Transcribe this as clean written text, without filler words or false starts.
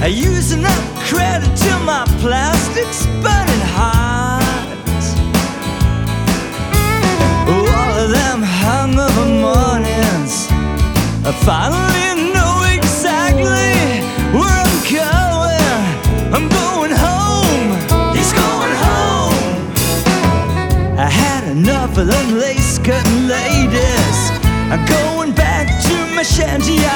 using up credit till my plastic's burning hot. All of them hungover mornings, I finally know exactly where I'm going. I'm going home, he's going home. I had enough of them lace-cutting ladies. I'm going back to my shanty.